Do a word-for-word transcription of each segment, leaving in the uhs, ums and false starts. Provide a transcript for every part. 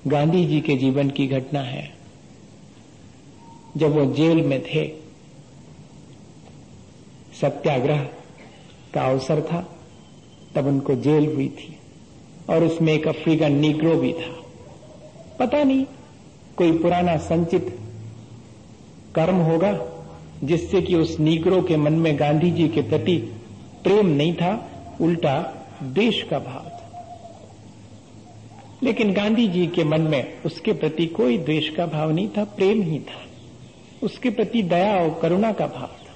गांधी जी के जीवन की घटना है। जब वो जेल में थे, सत्याग्रह का अवसर था, तब उनको जेल हुई थी और उसमें एक अफ्रीकन नीग्रो भी था। पता नहीं कोई पुराना संचित कर्म होगा जिससे कि उस नीग्रो के मन में गांधी जी के प्रति प्रेम नहीं था, उल्टा द्वेष का भाव था। लेकिन गांधी जी के मन में उसके प्रति कोई द्वेष का भाव नहीं था, प्रेम ही था। उसके प्रति दया और करुणा का भाव था।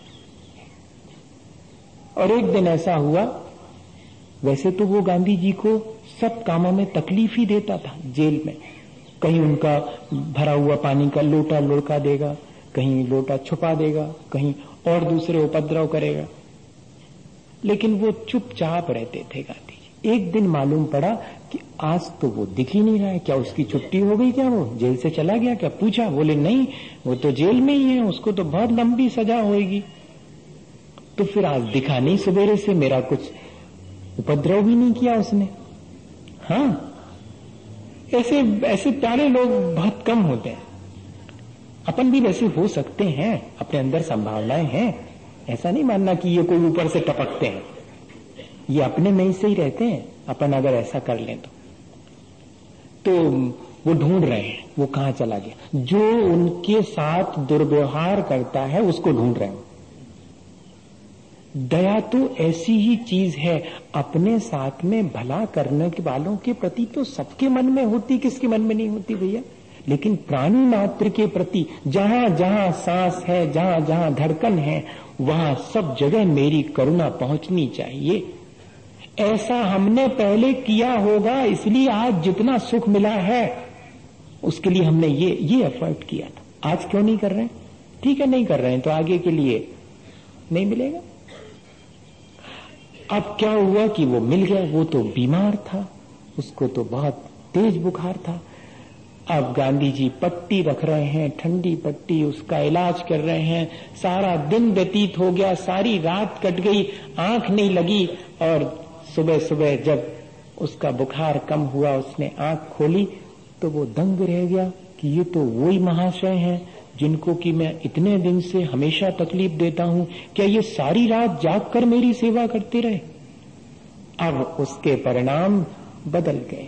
और एक दिन ऐसा हुआ, वैसे तो वो गांधी जी को सब कामों में तकलीफ ही देता था जेल में। कहीं उनका भरा हुआ पानी का लोटा लुढ़का देगा, कहीं लोटा छुपा देगा, कहीं और दूसरे उपद्रव करेगा, लेकिन वो चुपचाप रहते थे गांधी जी। एक दिन मालूम पड़ा कि आज तो वो दिख ही नहीं रहा है। क्या उसकी छुट्टी हो गई? क्या वो जेल से चला गया? क्या पूछा? बोले नहीं, वो तो जेल में ही है, उसको तो बहुत लंबी सजा होगी। तो फिर आज दिखा नहीं, सवेरे से मेरा कुछ उपद्रव भी नहीं किया उसने। हाँ, ऐसे ऐसे प्यारे लोग बहुत कम होते हैं। अपन भी वैसे हो सकते हैं, अपने अंदर संभावनाएं हैं। ऐसा नहीं मानना कि ये कोई ऊपर से टपकते हैं, ये अपने में से ही रहते हैं। अपन अगर ऐसा कर लें तो तो वो ढूंढ रहे हैं वो कहां चला गया। जो उनके साथ दुर्व्यवहार करता है उसको ढूंढ रहे हैं। दया तो ऐसी ही चीज है, अपने साथ में भला करने के वालों के प्रति तो सबके मन में होती, किसके मन में नहीं होती भैया। लेकिन प्राणी मात्र के प्रति जहां जहां सांस है, जहां जहां धड़कन है, वहां सब जगह मेरी करुणा पहुंचनी चाहिए। ऐसा हमने पहले किया होगा, इसलिए आज जितना सुख मिला है उसके लिए हमने ये ये एफर्ट किया था। आज क्यों नहीं कर रहे हैं? ठीक है, नहीं कर रहे हैं तो आगे के लिए नहीं मिलेगा। अब क्या हुआ कि वो मिल गया। वो तो बीमार था, उसको तो बहुत तेज बुखार था। अब गांधी जी पट्टी रख रहे हैं, ठंडी पट्टी, उसका इलाज कर रहे हैं। सारा दिन व्यतीत हो गया, सारी रात कट गई, आंख नहीं लगी। और सुबह सुबह जब उसका बुखार कम हुआ, उसने आंख खोली तो वो दंग रह गया कि ये तो वही महाशय हैं जिनको कि मैं इतने दिन से हमेशा तकलीफ देता हूं। क्या ये सारी रात जाग कर मेरी सेवा करते रहे? अब उसके परिणाम बदल गए।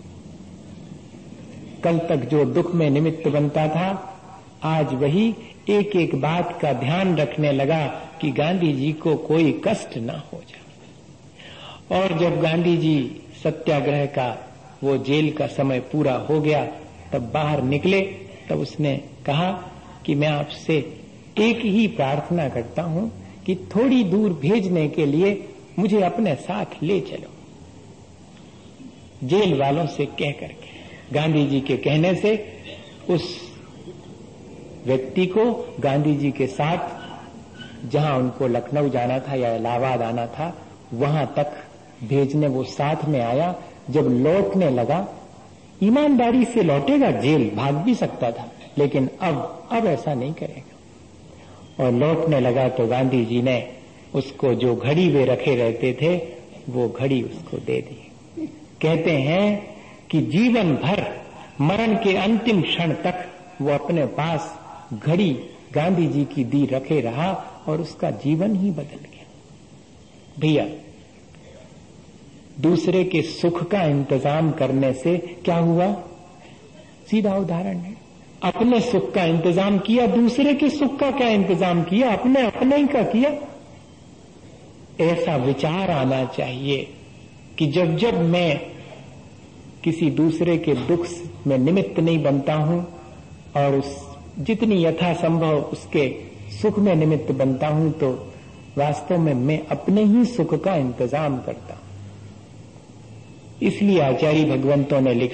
कल तक जो दुख में निमित्त बनता था, आज वही एक एक बात का ध्यान रखने लगा कि गांधी जी को कोई कष्ट न हो जाए। और जब गांधी जी सत्याग्रह का वो जेल का समय पूरा हो गया, तब बाहर निकले, तब उसने कहा कि मैं आपसे एक ही प्रार्थना करता हूं कि थोड़ी दूर भेजने के लिए मुझे अपने साथ ले चलो। जेल वालों से कह करके, गांधी जी के कहने से उस व्यक्ति को गांधी जी के साथ जहां उनको लखनऊ जाना था या इलाहाबाद आना था, वहां तक भेजने वो साथ में आया। जब लौटने लगा, ईमानदारी से लौटेगा, जेल भाग भी सकता था, लेकिन अब अब ऐसा नहीं करेगा। और लौटने लगा तो गांधी जी ने उसको जो घड़ी वे रखे रहते थे, वो घड़ी उसको दे दी। कहते हैं कि जीवन भर मरण के अंतिम क्षण तक वो अपने पास घड़ी गांधी जी की दी रखे रहा और उसका जीवन ही बदल गया। भैया, दूसरे के सुख का इंतजाम करने से क्या हुआ? सीधा उदाहरण है। अपने सुख का इंतजाम किया, दूसरे के सुख का क्या इंतजाम किया? अपने अपने ही का किया। ऐसा विचार आना चाहिए कि जब जब मैं किसी दूसरे के दुख में निमित्त नहीं बनता हूं और उस जितनी यथासंभव उसके सुख में निमित्त बनता हूं, तो वास्तव में मैं अपने ही सुख का इंतजाम करता हूं। इसलिए आचार्य भगवंतों ने लिखा